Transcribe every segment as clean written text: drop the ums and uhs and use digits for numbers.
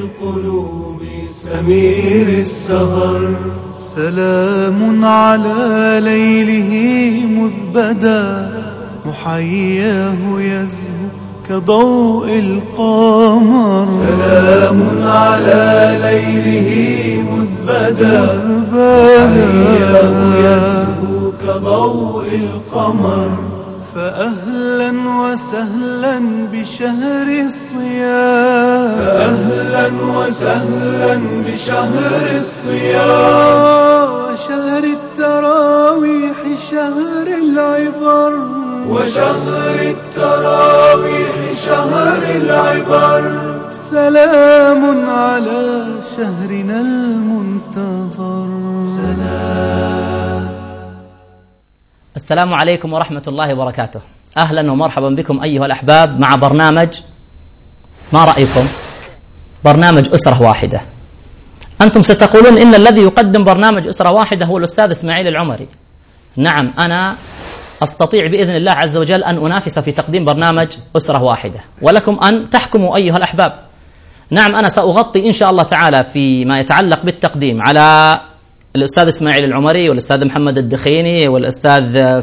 القلوب سمير السهر. سلام على ليله مذ بدا محياه يزهو كضوء القمر. سلام على ليله مذ بدا محياه يزهو كضوء القمر. فأهلا وسهلا بشهر الصيام. فأهلا وسهلا بشهر الصيام. وشهر التراويح شهر العبر. وشهر التراويح شهر العبر. سلام على شهرنا المنتظر. السلام عليكم ورحمة الله وبركاته. أهلا ومرحبا بكم أيها الأحباب مع برنامج، ما رأيكم؟ برنامج أسرة واحدة. أنتم ستقولون إن الذي يقدم برنامج أسرة واحدة هو الأستاذ إسماعيل العمري. نعم، أنا أستطيع بإذن الله عز وجل أن أنافس في تقديم برنامج أسرة واحدة، ولكم أن تحكموا أيها الأحباب. نعم، أنا سأغطي إن شاء الله تعالى فيما يتعلق بالتقديم على الأستاذ إسماعيل العمري والأستاذ محمد الدخيني والأستاذ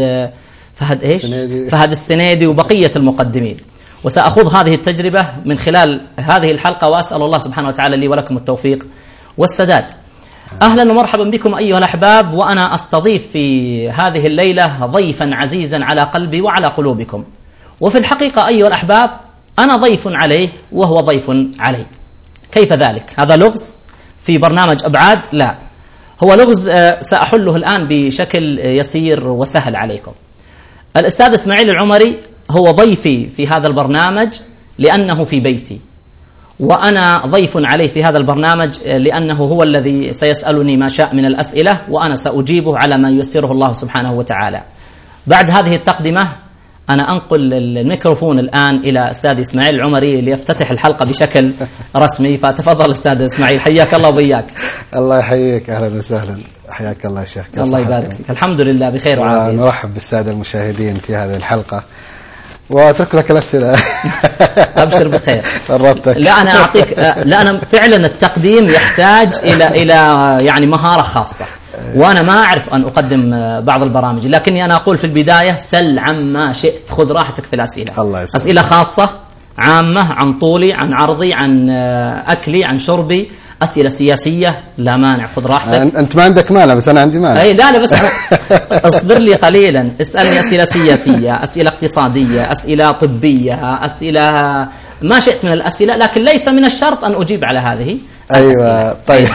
فهد السنيدي وبقية المقدمين، وسأخوض هذه التجربة من خلال هذه الحلقة، وأسأل الله سبحانه وتعالى لي ولكم التوفيق والسداد. أهلا ومرحبا بكم أيها الأحباب، وأنا أستضيف في هذه الليلة ضيفا عزيزا على قلبي وعلى قلوبكم، وفي الحقيقة أيها الأحباب أنا ضيف عليه وهو ضيف علي. كيف ذلك؟ هذا لغز في برنامج أبعاد؟ لا، هو لغز سأحله الآن بشكل يسير وسهل عليكم. الأستاذ إسماعيل العمري هو ضيفي في هذا البرنامج لأنه في بيتي، وأنا ضيف عليه في هذا البرنامج لأنه هو الذي سيسألني ما شاء من الأسئلة، وأنا سأجيبه على ما ييسره الله سبحانه وتعالى. بعد هذه التقدمة أنا أنقل الميكروفون الآن إلى أستاذ إسماعيل العمري ليفتتح الحلقة بشكل رسمي. فتفضل أستاذ إسماعيل، حياك الله وبياك. الله يحييك، أهلا وسهلا، حياك الله يا شيخ. الله يبارك فيك. الحمد لله بخير وعافية. نرحب بالسادة المشاهدين في هذه الحلقة وأترك لك الأسئلة. أبشر بخير. قربتك. لا أنا أعطيك، لا أنا فعلا التقديم يحتاج إلى يعني مهارة خاصة، وأنا ما أعرف أن أقدم بعض البرامج، لكني أنا أقول في البداية سل عما شئت، خذ راحتك في الأسئلة. الله يسلمك. أسئلة خاصة عامة عن طولي، عن عرضي، عن أكلي، عن شربي، أسئلة سياسية لا مانع، خذ راحتك. أنت ما عندك مانع بس أنا عندي مانع. أي لا بس اصبر لي قليلا. اسألني أسئلة سياسية، أسئلة اقتصادية، أسئلة طبية، أسئلة ما شئت من الأسئلة، لكن ليس من الشرط أن أجيب على هذه. أيوة طيب.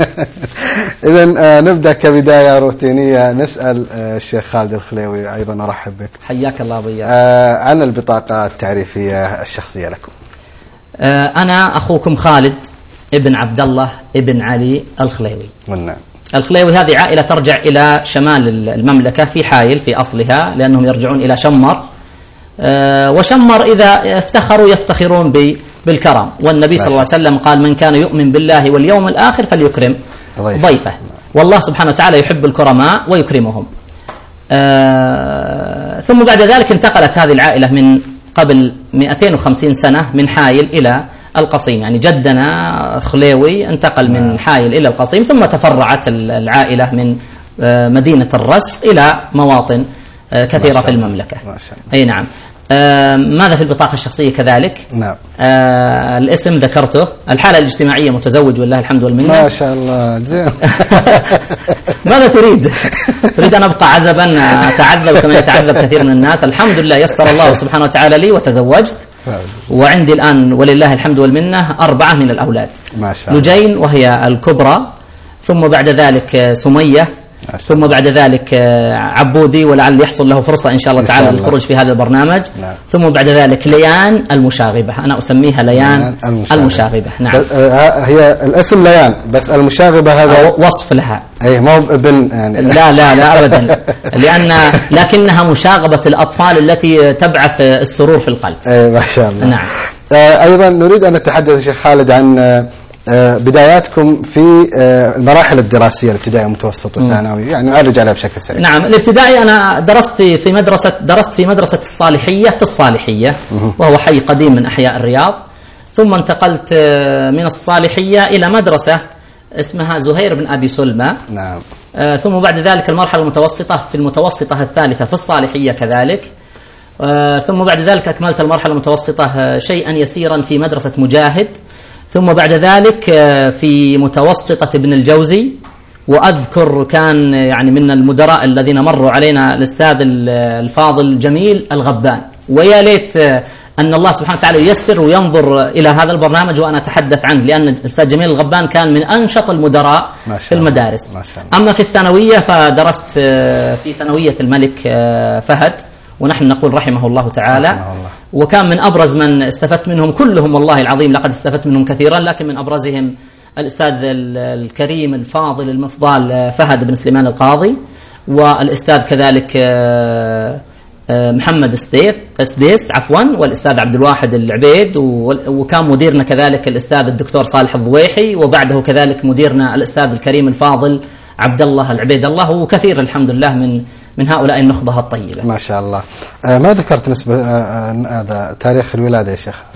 إذن نبدأ كبداية روتينية، نسأل الشيخ خالد الخليوي، أيضا أرحب بك. حياك الله وبياك. عن البطاقة التعريفية الشخصية لكم. أنا أخوكم خالد ابن عبد الله ابن علي الخليوي. والنعم. الخليوي هذه عائلة ترجع إلى شمال المملكة في حايل في أصلها، لأنهم يرجعون إلى شمر، وشمر إذا افتخروا يفتخرون بالكرم، والنبي صلى الله عليه وسلم قال من كان يؤمن بالله واليوم الآخر فليكرم ضيفه، والله سبحانه وتعالى يحب الكرماء ويكرمهم. ثم بعد ذلك انتقلت هذه العائلة من قبل 250 سنة من حايل إلى القصيم، يعني جدنا خليوي انتقل من حايل إلى القصيم، ثم تفرعت العائلة من مدينة الرس إلى مواطن كثيرة في المملكة. أي نعم. ماذا في البطاقة الشخصية كذلك؟ نعم. الاسم ذكرته، الحالة الاجتماعية متزوج والله الحمد والمنة. ما شاء الله زين. ماذا تريد؟ تريد أن أبقى عزبا أتعذب كما يتعذب كثير من الناس؟ الحمد لله يسر الله سبحانه وتعالى لي وتزوجت، وعندي الآن ولله الحمد والمنة 4 من الأولاد. ما شاء الله. نجين وهي الكبرى، ثم بعد ذلك سمية، ثم بعد ذلك عبودي ولعل يحصل له فرصة إن شاء الله تعالى للخروج في هذا البرنامج. نعم. ثم بعد ذلك ليان المشاغبة، أنا أسميها ليان المشاغبة. نعم. هي الاسم ليان، بس المشاغبة هذا وصف لها. أي ما ابن يعني. لا أبدا، لكنها مشاغبة الأطفال التي تبعث السرور في القلب. أي ما شاء الله. نعم. أيضا نريد أن نتحدث شيخ خالد عن بداياتكم في المراحل الدراسية، الابتدائي والمتوسط والثانوي، يعني نعرج عليها بشكل سريع. نعم. الابتدائي أنا درست في مدرسة الصالحية في الصالحية، وهو حي قديم من أحياء الرياض. ثم انتقلت من الصالحية إلى مدرسة اسمها زهير بن أبي سلمى. نعم. ثم بعد ذلك المرحلة المتوسطة في المتوسطة الثالثة في الصالحية كذلك. ثم بعد ذلك أكملت المرحلة المتوسطة شيئا يسيرا في مدرسة مجاهد. ثم بعد ذلك في متوسطة ابن الجوزي. وأذكر كان يعني من المدراء الذين مروا علينا الأستاذ الفاضل جميل الغبان، ويا ليت أن الله سبحانه وتعالى ييسر وينظر إلى هذا البرنامج وأنا أتحدث عنه، لأن الأستاذ جميل الغبان كان من أنشط المدراء في المدارس. أما في الثانوية فدرست في ثانوية الملك فهد، ونحن نقول رحمه الله تعالى. رحمه الله. وكان من أبرز من استفدت منهم كلهم، والله العظيم لقد استفدت منهم كثيرا، لكن من أبرزهم الأستاذ الكريم الفاضل المفضال فهد بن سليمان القاضي، والأستاذ كذلك محمد اسديس والأستاذ عبد الواحد العبيد، وكان مديرنا كذلك الأستاذ الدكتور صالح الضويحي، وبعده كذلك مديرنا الأستاذ الكريم الفاضل عبد الله العبيد الله، وكثير الحمد لله من هؤلاء النخبة الطيبة. ما شاء الله. ما ذكرت نسبة هذا تاريخ الولادة يا شيخ؟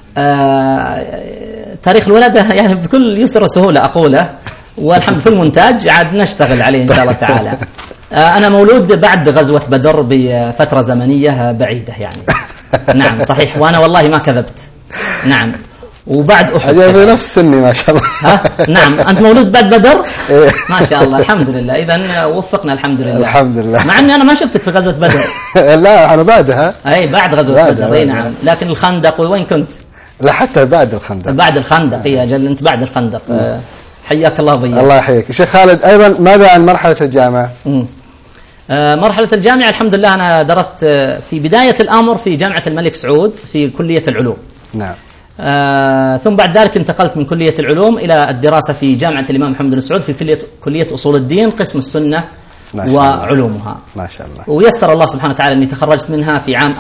تاريخ الولادة يعني بكل يسر وسهولة أقوله، والحمد في المونتاج عاد نشتغل عليه إن شاء الله تعالى. أنا مولود بعد غزوة بدر بفترة زمنية بعيدة يعني. نعم صحيح، وأنا والله ما كذبت. نعم. وبعد أحد في نفس سني ما شاء الله. نعم. أنت مولود بعد بدر؟ ما شاء الله. الحمد لله. إذن وفقنا الحمد لله. الحمد لله. مع أني أنا ما شفتك في غزوة بدر. لا أنا بعدها. أي بعد غزوة بدر. أي نعم. لكن الخندق وين كنت؟ لا حتى بعد الخندق. بعد الخندق يا جل، أنت بعد الخندق. حياك الله ضيق. الله يحييك. شيخ خالد، أيضا ماذا عن مرحلة الجامعة؟ مرحلة الجامعة الحمد لله أنا درست في بداية الأمر في جامعة الملك سعود في كلية العلوم. نعم. ثم بعد ذلك انتقلت من كلية العلوم إلى الدراسة في جامعة الإمام محمد بن سعود في كلية أصول الدين قسم السنة وعلومها. ما شاء الله. ويسر الله سبحانه وتعالى أني تخرجت منها في عام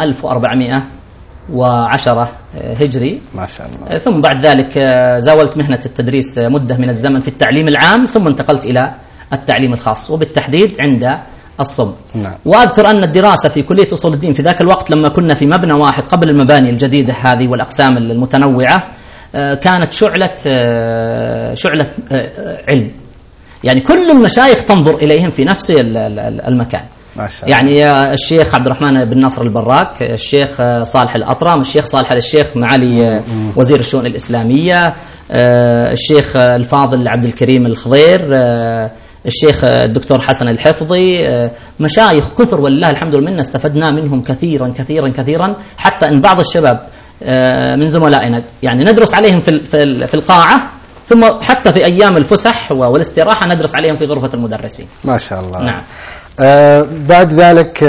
1410 هجري. ما شاء الله. ثم بعد ذلك زاولت مهنة التدريس مدة من الزمن في التعليم العام، ثم انتقلت إلى التعليم الخاص وبالتحديد عند الصم. نعم. وأذكر أن الدراسة في كلية أصول الدين في ذاك الوقت لما كنا في مبنى واحد قبل المباني الجديدة هذه والأقسام المتنوعة كانت شعلة علم، يعني كل المشايخ تنظر إليهم في نفس المكان. ما شاء الله. يعني الشيخ عبد الرحمن بن ناصر البراك، الشيخ صالح الأطرم، الشيخ صالح الشيخ معالي وزير الشؤون الإسلامية، الشيخ الفاضل عبد الكريم الخضير، الشيخ الدكتور حسن الحفظي، مشايخ كثر والله الحمد لله استفدنا منهم كثيرا كثيرا كثيرا، حتى ان بعض الشباب من زملائنا يعني ندرس عليهم في القاعة، ثم حتى في ايام الفسح والاستراحة ندرس عليهم في غرفة المدرسين. ما شاء الله. نعم. بعد ذلك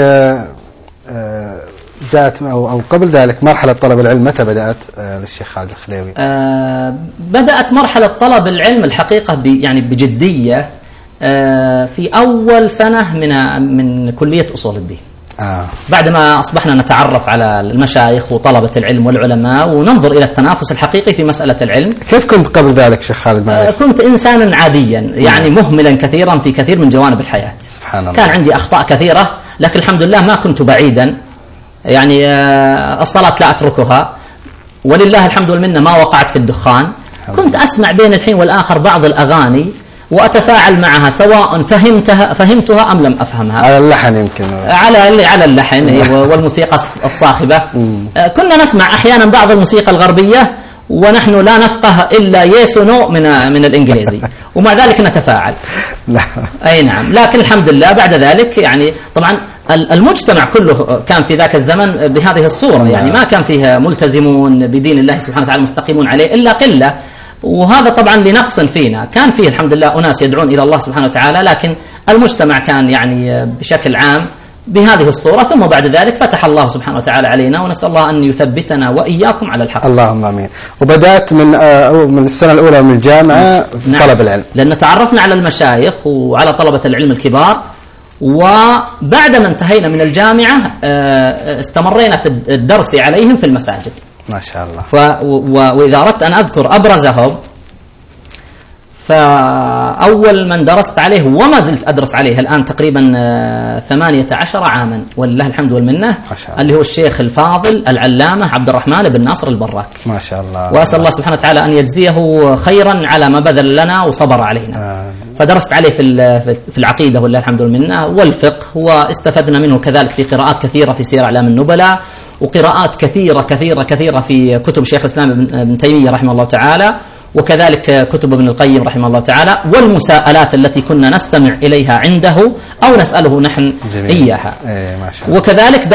جاءت أو قبل ذلك مرحلة طلب العلم، متى بدأت للشيخ خالد الخليوي؟ بدأت مرحلة طلب العلم الحقيقة يعني بجدية في أول سنة من كلية أصول الدين. بعدما أصبحنا نتعرف على المشايخ وطلبة العلم والعلماء وننظر إلى التنافس الحقيقي في مسألة العلم. كيف كنت قبل ذلك شيخ خالد؟ كنت إنسانا عاديا يعني مهملا كثيرا في كثير من جوانب الحياة. سبحان الله. كان عندي أخطاء كثيرة، لكن الحمد لله ما كنت بعيدا، يعني الصلاة لا أتركها، ولله الحمد والمنة ما وقعت في الدخان. كنت أسمع بين الحين والآخر بعض الأغاني وأتفاعل معها سواء فهمتها أم لم أفهمها. على اللحن يمكن. على اللحن والموسيقى الصاخبة. كنا نسمع أحيانا بعض الموسيقى الغربية ونحن لا نفقه إلا يس نو من الإنجليزي، ومع ذلك نتفاعل. أي نعم. لكن الحمد لله بعد ذلك يعني طبعا المجتمع كله كان في ذاك الزمن بهذه الصورة، يعني ما كان فيه ملتزمون بدين الله سبحانه وتعالى مستقيمون عليه إلا قلة، وهذا طبعا لنقص فينا. كان فيه الحمد لله أناس يدعون إلى الله سبحانه وتعالى، لكن المجتمع كان يعني بشكل عام بهذه الصورة. ثم بعد ذلك فتح الله سبحانه وتعالى علينا، ونسأل الله أن يثبتنا وإياكم على الحق. اللهم آمين. وبدأت من السنة الأولى من الجامعة طلب العلم، لأن تعرفنا على المشايخ وعلى طلبة العلم الكبار، وبعدما انتهينا من الجامعة استمرينا في الدرس عليهم في المساجد. ما شاء الله. وإذا أردت أن أذكر أبرزهم فأول من درست عليه وما زلت أدرس عليه الآن تقريبا 18 عاما ولله الحمد والمنة، اللي هو الشيخ الفاضل العلامة عبد الرحمن بن ناصر البراك، ما شاء الله. وأسأل الله سبحانه وتعالى أن يجزيه خيرا على ما بذل لنا وصبر علينا. فدرست عليه في العقيدة ولله الحمد والمنة والفقه، واستفدنا منه كذلك في قراءات كثيرة في سير أعلام النبلاء، وقراءات كثيرة كثيرة كثيرة في كتب شيخ الإسلام ابن تيمية رحمه الله تعالى، وكذلك كتب ابن القيم رحمه الله تعالى، والمساءلات التي كنا نستمع إليها عنده أو نسأله نحن إياها. ما شاء الله. وكذلك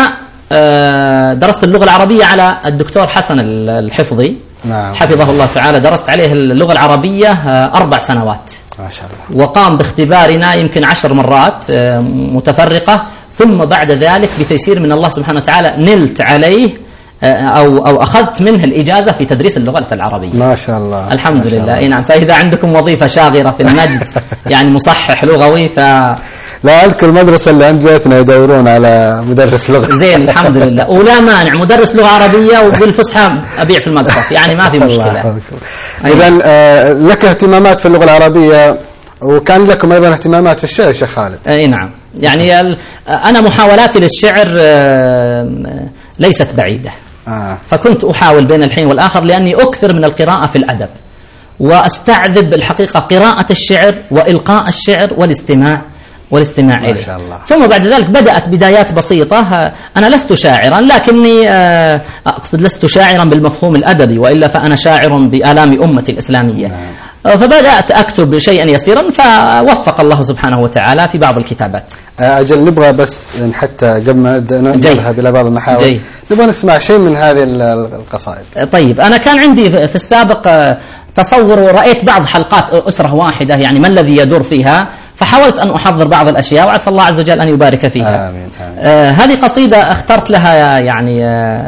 درست اللغة العربية على الدكتور حسن الحفظي، نعم. حفظه الله تعالى، درست عليه اللغة العربية 4 سنوات، ما شاء الله. وقام باختبارنا يمكن 10 مرات متفرقة، ثم بعد ذلك بتيسير من الله سبحانه وتعالى نلت عليه أو أخذت منه الإجازة في تدريس اللغة العربية. ما شاء الله. الحمد لله. أي نعم. فإذا عندكم وظيفة شاغرة في النجد يعني مصحح لغوي لا أذكر المدرسة اللي عند بيتنا يدورون على مدرس لغة. زين الحمد لله. ولا مانع مدرس لغة عربية وبالفصحى أبيع في المقصف، يعني ما في مشكلة. إذن لك اهتمامات في اللغة العربية، وكان لكم أيضا اهتمامات في الشعر شيخ خالد. أي نعم. يعني أنا محاولاتي للشعر ليست بعيدة، فكنت أحاول بين الحين والآخر، لأني أكثر من القراءة في الأدب، وأستعذب الحقيقة قراءة الشعر وإلقاء الشعر والاستماع إليه. ما شاء الله. ثم بعد ذلك بدأت بدايات بسيطة. أنا لست شاعرا، لكني أقصد لست شاعرا بالمفهوم الأدبي، وإلا فأنا شاعر بآلام أمتي الإسلامية. فبدأت أكتب شيئا يسيرا، فوفق الله سبحانه وتعالى في بعض الكتابات. أجل نبغى بس حتى قبل ما نذهب إلى بعض المحاور نبغى نسمع شيء من هذه القصائد. طيب، أنا كان عندي في السابق تصور، ورأيت بعض حلقات أسرة واحدة يعني ما الذي يدور فيها، فحاولت أن أحضر بعض الأشياء، وعسى الله عز وجل أن يبارك فيها. آمين آمين. هذه قصيدة اخترت لها يعني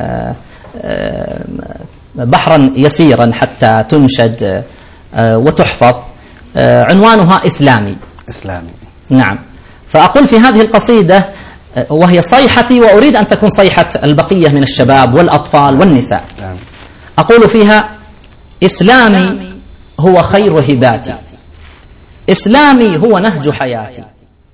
بحرا يسيرا حتى تنشد وتحفظ. عنوانها إسلامي. نعم. فأقول في هذه القصيدة، وهي صيحتي وأريد أن تكون صيحة البقية من الشباب والأطفال والنساء. أقول فيها: إسلامي هو خير هباتي، إسلامي هو نهج حياتي،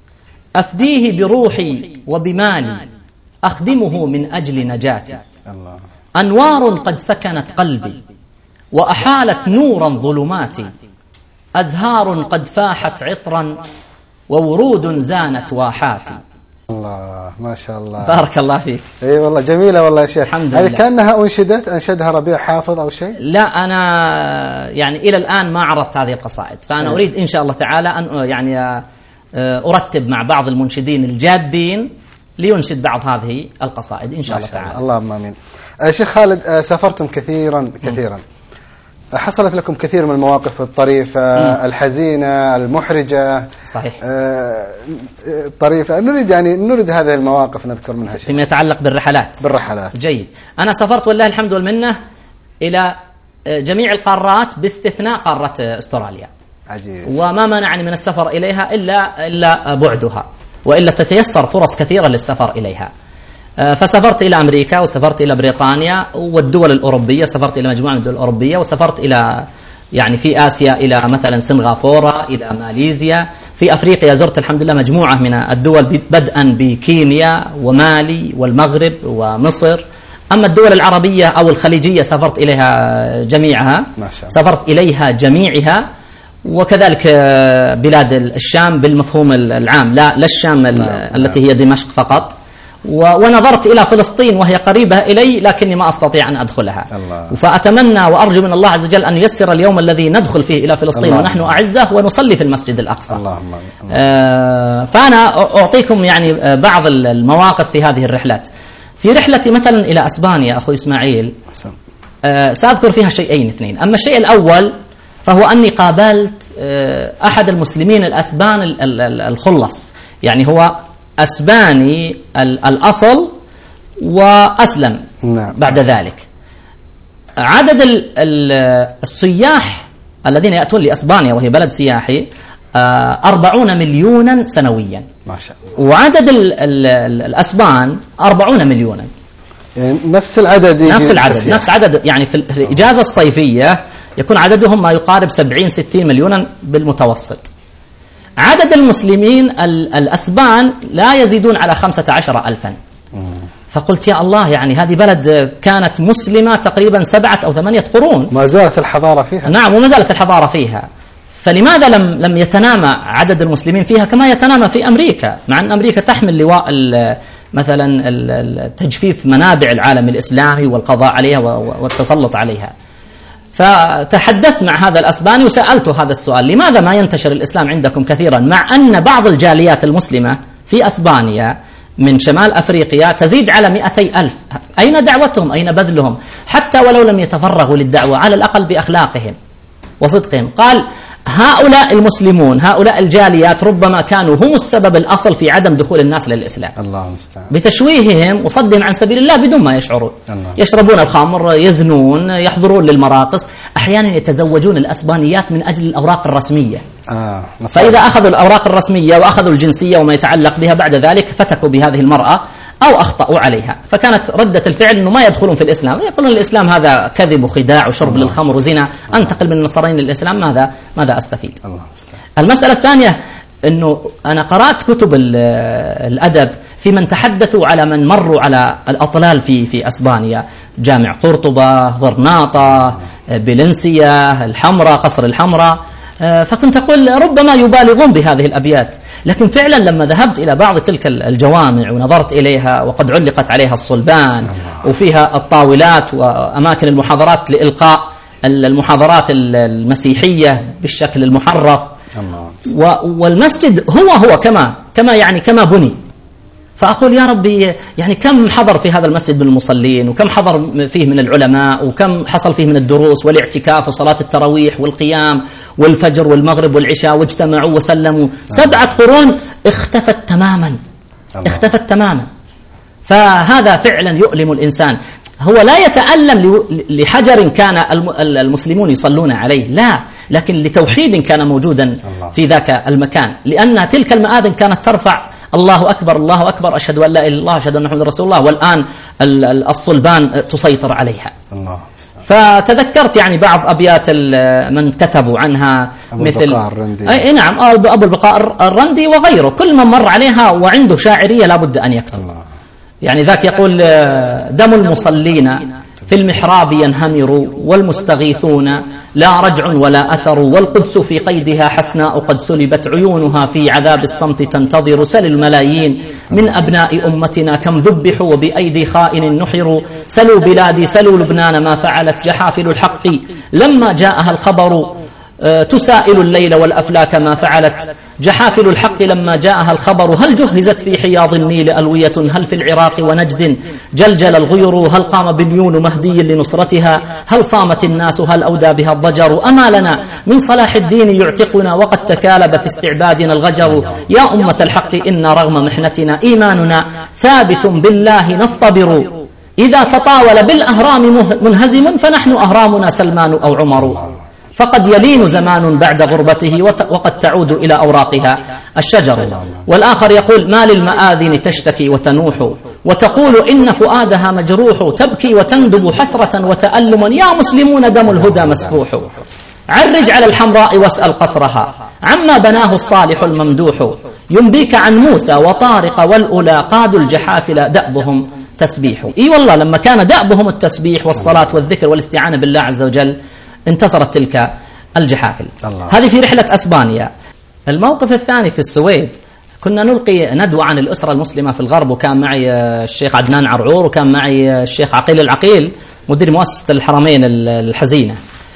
أفديه بروحي وبمالي، أخدمه من أجل نجاتي. أنوار قد سكنت قلبي، وأحالت نورا ظلماتي، أزهار قد فاحت عطرا، وورود زانت واحاتي. الله، ما شاء الله، بارك الله فيك. اي والله جميلة والله يا شيخ. هذه كأنها أنشدها ربيع حافظ أو شيء؟ لا، أنا يعني إلى الآن ما عرضت هذه القصائد، فأنا أريد إن شاء الله تعالى أن يعني أرتب مع بعض المنشدين الجادين لينشد بعض هذه القصائد إن شاء الله تعالى. اللهم آمين. شيخ خالد، سافرتم كثيرا، حصلت لكم كثير من المواقف الطريفة، الحزينة، المحرجة. صحيح. طريفة. نريد هذه المواقف نذكر منها شيء فيما يتعلق بالرحلات. جيد. أنا سافرت والله الحمد والمنة إلى جميع القارات باستثناء قارة أستراليا. عجيب. وما منعني من السفر إليها إلا بعدها، وإلا تتيسر فرص كثيرة للسفر إليها. فسافرت إلى أمريكا، وسافرت إلى بريطانيا والدول الأوروبية، سافرت إلى مجموعة من الدول الأوروبية، وسافرت إلى يعني في آسيا إلى مثلا سنغافورة، إلى ماليزيا. في أفريقيا زرت الحمد لله مجموعة من الدول، بدءا بكينيا ومالي والمغرب ومصر. أما الدول العربية أو الخليجية سافرت إليها جميعها، سافرت إليها جميعها، وكذلك بلاد الشام بالمفهوم العام، لا الشام التي هي دمشق فقط. ونظرت إلى فلسطين وهي قريبة إلي، لكني ما أستطيع أن أدخلها. فأتمنى وأرجو من الله عز وجل أن ييسر اليوم الذي ندخل فيه إلى فلسطين ونحن أعزة ونصلي في المسجد الأقصى. فأنا أعطيكم يعني بعض المواقف في هذه الرحلات. في رحلتي مثلا إلى أسبانيا أخوي إسماعيل، سأذكر فيها شيئين اثنين. أما الشيء الأول فهو أني قابلت أحد المسلمين الأسبان الخلص، يعني هو أسباني الأصل وأسلم بعد ذلك. عدد السياح الذين يأتون لأسبانيا وهي بلد سياحي 40 مليونا سنويا، ما شاء الله. وعدد الأسبان 40 مليونا، نفس العدد. نفس العدد يعني في الإجازة الصيفية يكون عددهم ما يقارب 70-60 مليونا بالمتوسط. عدد المسلمين الأسبان لا يزيدون على 15,000. فقلت يا الله، يعني هذه بلد كانت مسلمة تقريبا 7 أو 8 قرون، ما زالت الحضارة فيها. نعم، وما زالت الحضارة فيها. فلماذا لم يتنامى عدد المسلمين فيها كما يتنامى في أمريكا، مع أن أمريكا تحمل لواء مثلا تجفيف منابع العالم الإسلامي والقضاء عليها والتسلط عليها. فتحدثت مع هذا الأسباني وسألته هذا السؤال: لماذا ما ينتشر الإسلام عندكم كثيرا، مع أن بعض الجاليات المسلمة في أسبانيا من شمال أفريقيا تزيد على 200,000؟ أين دعوتهم؟ أين بذلهم؟ حتى ولو لم يتفرغوا للدعوة، على الأقل بأخلاقهم وصدقهم. قال: هؤلاء المسلمون، هؤلاء الجاليات ربما كانوا هم السبب الأصل في عدم دخول الناس للإسلام، الله المستعان، بتشويههم وصدهم عن سبيل الله بدون ما يشعرون. يشربون الخمر، يزنون، يحضرون للمراقص، أحيانا يتزوجون الأسبانيات من أجل الأوراق الرسمية. فإذا أخذوا الأوراق الرسمية وأخذوا الجنسية وما يتعلق بها، بعد ذلك فتكوا بهذه المرأة أو أخطأوا عليها. فكانت ردة الفعل أنه ما يدخلون في الإسلام، يقولون الإسلام هذا كذب وخداع وشرب للخمر وزنا، أنتقل من النصرانيين للإسلام ماذا أستفيد؟ المسألة الثانية أنه أنا قرأت كتب الأدب في من تحدثوا على من مروا على الأطلال في أسبانيا، جامع قرطبة، غرناطة، بلنسيا، الحمراء، قصر الحمراء. فكنت أقول ربما يبالغون بهذه الأبيات، لكن فعلا لما ذهبت إلى بعض تلك الجوامع ونظرت إليها وقد علقت عليها الصلبان وفيها الطاولات وأماكن المحاضرات لإلقاء المحاضرات المسيحية بالشكل المحرف، والمسجد هو كما بني. فأقول يا ربي، يعني كم حضر في هذا المسجد من المصلين، وكم حضر فيه من العلماء، وكم حصل فيه من الدروس والاعتكاف وصلاة التراويح والقيام والفجر والمغرب والعشاء، واجتمعوا وسلموا. 7 قرون اختفت تماما. فهذا فعلا يؤلم الإنسان. هو لا يتألم لحجر كان المسلمون يصلون عليه، لا، لكن لتوحيد كان موجودا في ذاك المكان، لأن تلك المآذن كانت ترفع الله أكبر الله أكبر، أشهد أن لا إله إلا الله، أشهد أن محمد رسول الله، والآن الصلبان تسيطر عليها. فتذكرت يعني بعض أبيات من كتبوا عنها، مثل نعم أبو البقاء الرندي وغيره، كل من مر عليها وعنده شاعرية لابد أن يكتب. يعني ذاك يقول: دم المصلين في المحراب ينهمر، والمستغيثون لا رجع ولا أثر، والقدس في قيدها حسناء قد سلبت، عيونها في عذاب الصمت تنتظر. سل الملايين من أبناء أمتنا كم ذبحوا، وبأيدي خائن نحروا. سلوا بلادي سلوا لبنان ما فعلت، جحافل الحق لما جاءها الخبر، تسائل الليل والأفلاك ما فعلت. جحافل الحق لما جاءها الخبر، هل جهزت في حياض النيل ألوية، هل في العراق ونجد جلجل الغير، هل قام بنيون مهدي لنصرتها، هل صامت الناس، هل أودى بها الضجر. أما لنا من صلاح الدين يعتقنا، وقد تكالب في استعبادنا الغجر. يا أمة الحق إن رغم محنتنا إيماننا ثابت بالله نصطبر، إذا تطاول بالأهرام منهزم، فنحن أهرامنا سلمان أو عمر. فقد يلين زمان بعد غربته، وقد تعود إلى أوراقها الشجر. والآخر يقول: ما للمآذن تشتكي وتنوح، وتقول إن فؤادها مجروح، تبكي وتندب حسرة وتألما، يا مسلمون دم الهدى مسفوح. عرج على الحمراء واسأل قصرها، عما بناه الصالح الممدوح. ينبيك عن موسى وطارق والأولى، قادوا الجحافل دأبهم تسبيح. إي والله، لما كان دأبهم التسبيح والصلاة والذكر والاستعانة بالله عز وجل انتصرت تلك الجحافل. هذه في رحلة أسبانيا. الموقف الثاني في السويد، كنا نلقي ندوة عن الأسرة المسلمة في الغرب، وكان معي الشيخ عدنان عرعور، وكان معي الشيخ عقيل العقيل مدير مؤسسة الحرمين الحزينة.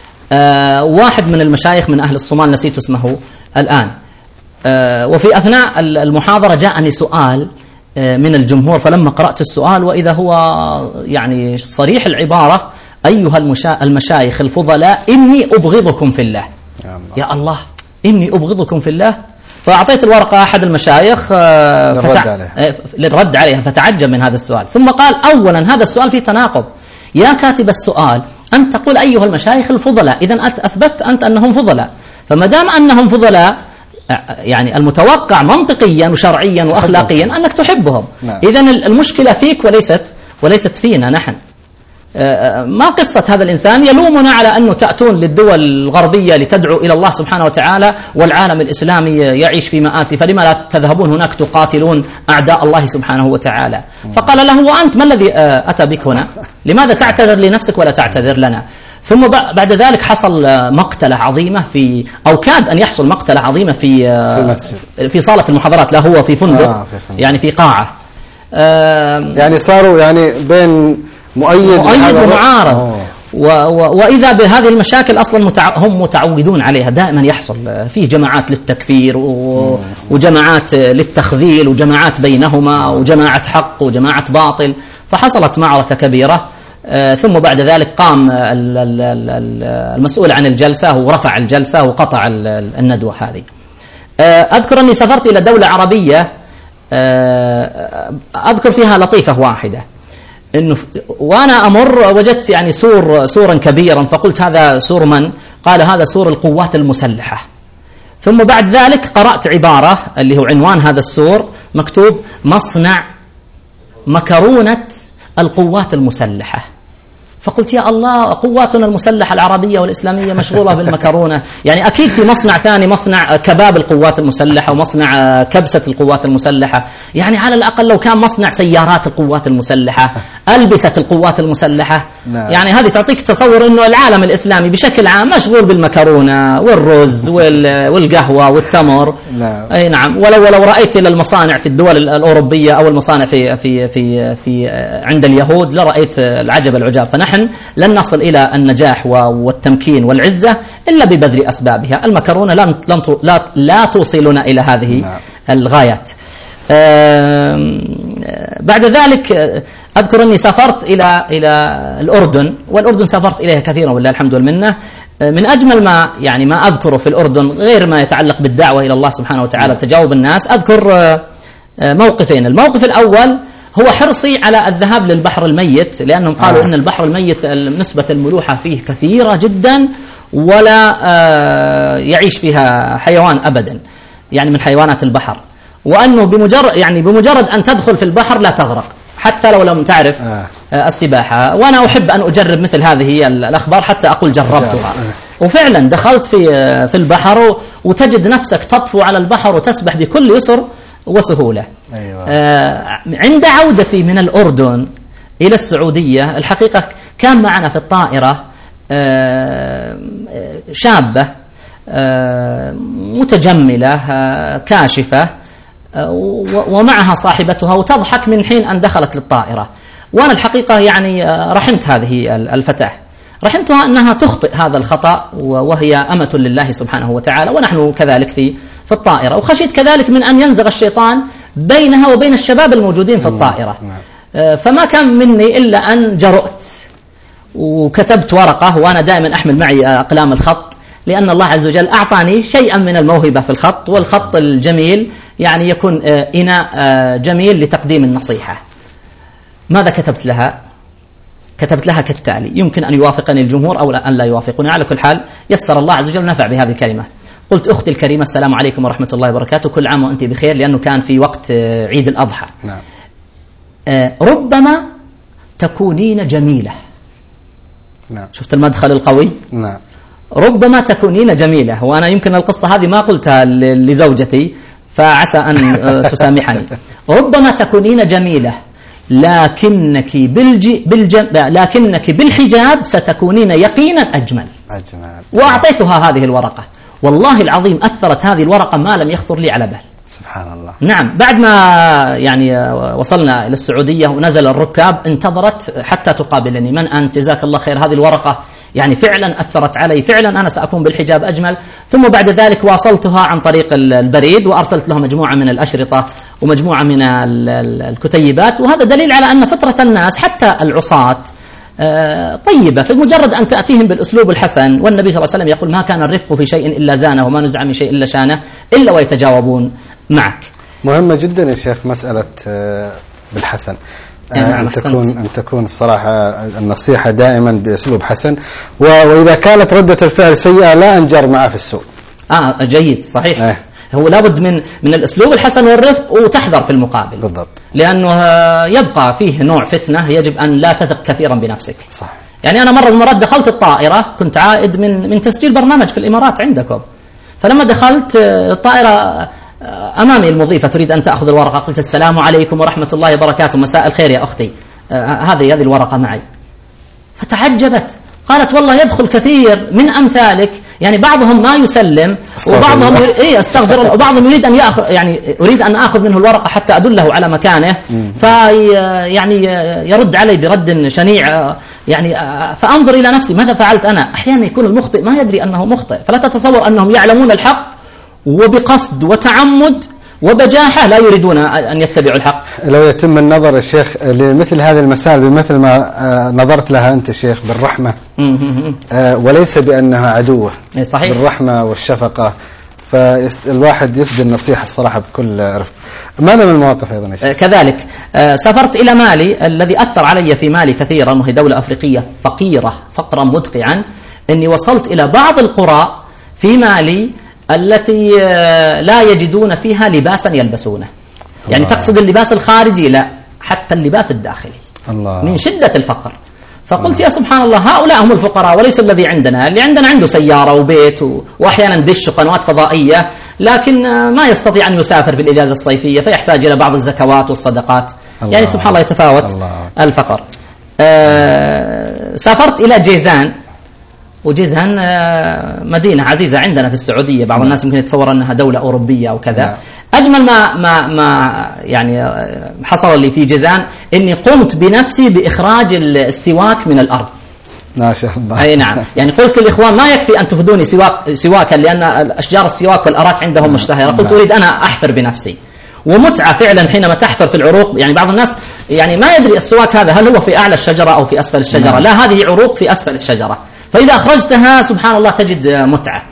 واحد من المشايخ من أهل الصومال نسيت اسمه الآن. وفي أثناء المحاضرة جاءني سؤال من الجمهور، فلما قرأت السؤال وإذا هو يعني صريح العبارة: أيها المشايخ الفضلاء، إني أبغضكم في الله. يا الله، إني أبغضكم في الله. فأعطيت الورقة أحد المشايخ للرد عليها، فتعجب من هذا السؤال، ثم قال: أولا هذا السؤال فيه تناقض، يا كاتب السؤال أنت تقول أيها المشايخ الفضلاء، إذن أثبت أنت أنهم فضلاء، فما دام أنهم فضلاء يعني المتوقع منطقيا وشرعيا وأخلاقيا أنك تحبهم. إذن المشكلة فيك وليست فينا نحن. ما قصة هذا الإنسان؟ يلومنا على أنه تأتون للدول الغربية لتدعو إلى الله سبحانه وتعالى والعالم الإسلامي يعيش في مآسي، فلما لا تذهبون هناك تقاتلون أعداء الله سبحانه وتعالى؟ فقال له: وأنت ما الذي أتى بك هنا؟ لماذا تعتذر لنفسك ولا تعتذر لنا؟ ثم بعد ذلك حصل مقتلة عظيمة أو كاد أن يحصل مقتلة عظيمة في صالة المحاضرات، لا هو في فندق يعني في قاعة، يعني صاروا يعني بين مؤيد ومعارض. وإذا بهذه المشاكل أصلا هم متعودون عليها، دائما يحصل في جماعات للتكفير وجماعات للتخذيل وجماعات بينهما وجماعة حق وجماعة باطل، فحصلت معركة كبيرة. ثم بعد ذلك قام المسؤول عن الجلسة ورفع الجلسة وقطع الندوة هذه. أذكر أني سافرت إلى دولة عربية، أذكر فيها لطيفة واحدة، إنه وأنا أمر وجدت يعني سورا كبيرا، فقلت: هذا سور من؟ قال: هذا سور القوات المسلحة. ثم بعد ذلك قرأت عبارة اللي هو عنوان هذا السور مكتوب: مصنع مكرونة القوات المسلحة. فقلت: يا الله، قواتنا المسلحة العربية والإسلامية مشغولة بالمكرونة، يعني أكيد في مصنع ثاني، مصنع كباب القوات المسلحة ومصنع كبسة القوات المسلحة، يعني على الأقل لو كان مصنع سيارات القوات المسلحة، ألبسة القوات المسلحة. يعني هذه تعطيك تصور أنه العالم الإسلامي بشكل عام مشغول بالمكرونة والرز والقهوة والتمر. أي نعم. ولو رأيت إلى المصانع في الدول الأوروبية أو المصانع في عند اليهود لرأيت العجب العجاب. فنحن لن نصل إلى النجاح والتمكين والعزة إلا ببذل أسبابها. المكرونة لا توصلنا إلى هذه الغايات. بعد ذلك أذكر أني سافرت إلى الأردن، والأردن سافرت إليها كثيرا والله الحمد والمنة. من أجمل ما أذكره في الأردن غير ما يتعلق بالدعوة إلى الله سبحانه وتعالى وتجاوب الناس، أذكر موقفين. الموقف الأول هو حرصي على الذهاب للبحر الميت، لأنهم قالوا أن البحر الميت نسبة الملوحة فيه كثيرة جدا ولا يعيش فيها حيوان أبدا، يعني من حيوانات البحر، وأنه بمجرد أن تدخل في البحر لا تغرق حتى لو لم تعرف السباحة. وأنا أحب أن أجرب مثل هذه الأخبار حتى أقول جربتها. وفعلا دخلت في البحر وتجد نفسك تطفو على البحر وتسبح بكل يسر وسهولة. عند عودتي من الأردن إلى السعودية الحقيقة كان معنا في الطائرة شابة متجملة كاشفة ومعها صاحبتها وتضحك من حين أن دخلت للطائرة. وأنا الحقيقة يعني رحمت هذه الفتاة، رحمتها أنها تخطئ هذا الخطأ وهي أمة لله سبحانه وتعالى، ونحن كذلك في الطائرة. وخشيت كذلك من أن ينزغ الشيطان بينها وبين الشباب الموجودين في الطائرة. فما كان مني إلا أن جرؤت وكتبت ورقة، وأنا دائما أحمل معي أقلام الخط، لأن الله عز وجل أعطاني شيئا من الموهبة في الخط، والخط الجميل يعني يكون إناء جميل لتقديم النصيحة. ماذا كتبت لها؟ كتبت لها كالتالي، يمكن أن يوافقني الجمهور أو أن لا يوافقني، على كل حال يسر الله عز وجل نفع بهذه الكلمة. قلت: أختي الكريمة، السلام عليكم ورحمة الله وبركاته، كل عام وأنت بخير، لأنه كان في وقت عيد الأضحى. ربما تكونين جميلة. شفت المدخل القوي؟ ربما تكونين جميلة. وأنا يمكن القصة هذه ما قلتها لزوجتي فعسى أن تسامحني. ربما تكونين جميلة لكنك بالحجاب ستكونين يقينا أجمل. وأعطيتها هذه الورقة، والله العظيم أثرت هذه الورقة ما لم يخطر لي على بال. سبحان الله. نعم. بعد ما يعني وصلنا إلى السعودية ونزل الركاب انتظرت حتى تقابلني: من أنت؟ جزاك الله خير، هذه الورقة يعني فعلا أثرت علي، فعلا أنا سأكون بالحجاب أجمل. ثم بعد ذلك واصلتها عن طريق البريد، وأرسلت لها مجموعة من الأشرطة ومجموعة من الكتيبات. وهذا دليل على أن فطرة الناس حتى العصاة طيبة، في مجرد أن تأتيهم بالأسلوب الحسن. والنبي صلى الله عليه وسلم يقول: ما كان الرفق في شيء إلا زانه، وما نزع من شيء إلا شانه، إلا ويتجاوبون معك. مهمة جدا يا شيخ مسألة بالحسن. أن تكون الصراحة النصيحة دائما بأسلوب حسن، وإذا كانت ردة الفعل سيئة لا أنجر معه في السوء. جيد، صحيح. هو لابد من الأسلوب الحسن والرفق، وتحذر في المقابل بالضبط، لأنه يبقى فيه نوع فتنة يجب أن لا تثق كثيرا بنفسك. صح. يعني أنا مرة من المرات دخلت الطائرة، كنت عائد من تسجيل برنامج في الإمارات عندكم، فلما دخلت الطائرة أمامي المضيفة تريد أن تأخذ الورقة، قلت السلام عليكم ورحمة الله وبركاته، مساء الخير يا أختي، هذه الورقة معي. فتعجبت، قالت والله يدخل كثير من أمثالك، يعني بعضهم ما يسلم وبعضهم استغفر الله، وبعضهم يريد أن يأخذ، يعني أريد أن أخذ منه الورقة حتى أدله على مكانه، يعني يرد علي برد شنيع، يعني فأنظر إلى نفسي ماذا فعلت أنا. أحيانا يكون المخطئ ما يدري أنه مخطئ، فلا تتصور أنهم يعلمون الحق وبقصد وتعمد وبجاحة لا يريدون أن يتبعوا الحق. لو يتم النظر يا شيخ لمثل هذه المسائل بمثل ما نظرت لها أنت شيخ، بالرحمة وليس بأنها عدوة، صحيح، بالرحمة والشفقة، فالواحد يسدي النصيحة الصراحة بكل رفق. ماذا من المواقف أيضا يا شيخ؟ كذلك سافرت إلى مالي، الذي أثر علي في مالي كثيرا، وهي دولة أفريقية فقيرة فقرا مدقعا، أني وصلت إلى بعض القرى في مالي التي لا يجدون فيها لباسا يلبسونه. يعني تقصد اللباس الخارجي؟ لا، حتى اللباس الداخلي الله. من شدة الفقر. فقلت يا سبحان الله، هؤلاء هم الفقراء وليس الذي عندنا. اللي عندنا عنده سيارة وبيت وأحيانا دش وقنوات فضائية، لكن ما يستطيع أن يسافر في الإجازة الصيفية، فيحتاج إلى بعض الزكوات والصدقات. يعني سبحان الله يتفاوت الفقر. سافرت إلى جيزان، وجيزان مدينة عزيزة عندنا في السعودية، بعض الناس يمكن يتصور أنها دولة أوروبية أو كذا. أجمل ما يعني حصل لي في جيزان إني قمت بنفسي بإخراج السواك من الأرض. ما شاء الله. أي نعم، يعني قلت للإخوان ما يكفي أن تهدوني سواكا، لأن أشجار السواك والأراك عندهم مشتهرة، قلت أريد أنا أحفر بنفسي. ومتعة فعلا حينما تحفر في العروق. يعني بعض الناس يعني ما يدري السواك هذا هل هو في أعلى الشجرة أو في أسفل الشجرة. لا، هذه عروق في أسفل الشجرة، فإذا أخرجتها سبحان الله تجد متعة.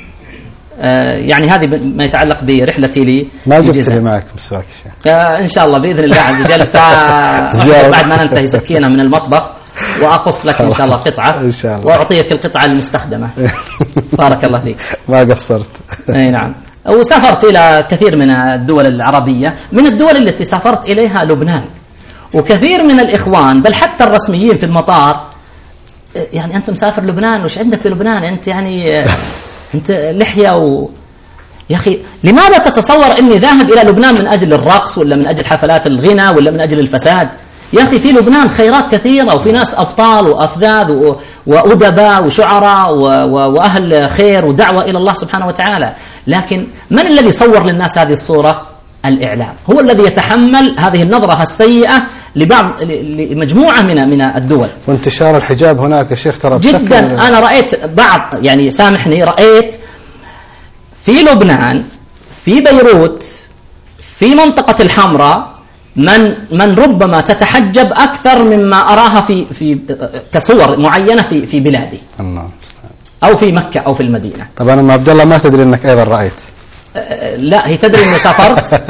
يعني هذه ما يتعلق برحلتي لي. ما جبت لي معك مسواك شيء؟ إن شاء الله بإذن الله عز وجل ساعة بعد ما ننتهي سكينة من المطبخ وأقص لك إن شاء الله قطعة، إن شاء الله، وأعطيك القطعة المستخدمة. بارك الله فيك. ما قصرت. أي نعم. وسافرت إلى كثير من الدول العربية. من الدول التي سافرت إليها لبنان، وكثير من الإخوان بل حتى الرسميين في المطار، يعني أنت مسافر لبنان، وش عندك في لبنان أنت؟ يعني أنت لحية يا أخي لماذا تتصور أني ذاهب إلى لبنان من أجل الرقص ولا من أجل حفلات الغنى ولا من أجل الفساد؟ يا أخي في لبنان خيرات كثيرة، وفي ناس أبطال وأفذاذ وأدباء وشعراء وأهل خير ودعوة إلى الله سبحانه وتعالى. لكن من الذي صور للناس هذه الصورة؟ الإعلام هو الذي يتحمل هذه النظرة السيئة لمجموعة من الدول. وانتشار الحجاب هناك يا شيخ ترى جدا. أنا رأيت بعض، يعني سامحني، رأيت في لبنان، في بيروت، في منطقة الحمراء من ربما تتحجب أكثر مما أراها في كصور معينة في بلادي، أو في مكة أو في المدينة. طبعا أم عبد الله ما تدري أنك أيضا رأيت؟ لا، هي تدري أني سافرت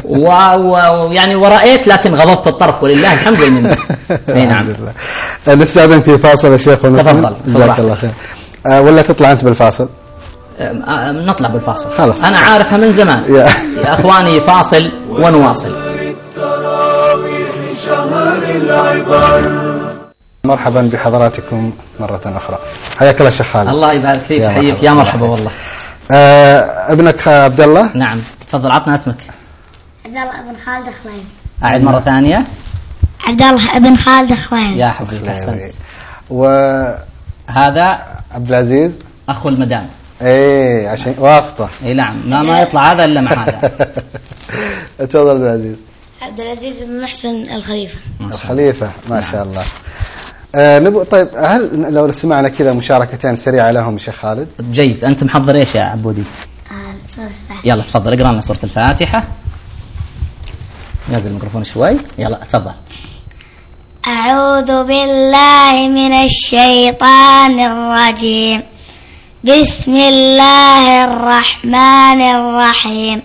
ويعني ورأيت، لكن غضضت الطرف ولله الحمد لله. نعم. نستأذن في فاصل يا شيخ. تفضل. جزاك الله خير. ولا تطلع أنت بالفاصل؟ نطلع بالفاصل خلاص. أنا عارفها من زمان. يا أخواني فاصل ونواصل. مرحبا بحضراتكم مرة أخرى. حياك الله شيخ خالد. الله يبارك فيك. حيك يا مرحبا والله. ابنك عبد الله؟ نعم. تفضل، عطنا اسمك. عبد الله ابن خالد خليل. أعد مرة ثانية. عبد الله ابن خالد خليل. يا حبيبي أحسنت. وهذا عبد العزيز أخو المدام. ايه عشان واسطة. اي نعم، ما يطلع هذا إلا مع هذا. تفضل عبد العزيز. عبد العزيز بن محسن الخليفة. الخليفة ما شاء الله. طيب هل لو سمعنا كذا مشاركتين سريعة لهم شيخ خالد؟ جيد. أنت محضر إيش يا عبودي؟ سورة الفاتحة. يلا تفضل اقرأ لنا سورة الفاتحة. نازل الميكروفون شوي. يلا تفضل. أعوذ بالله من الشيطان الرجيم. بسم الله الرحمن الرحيم.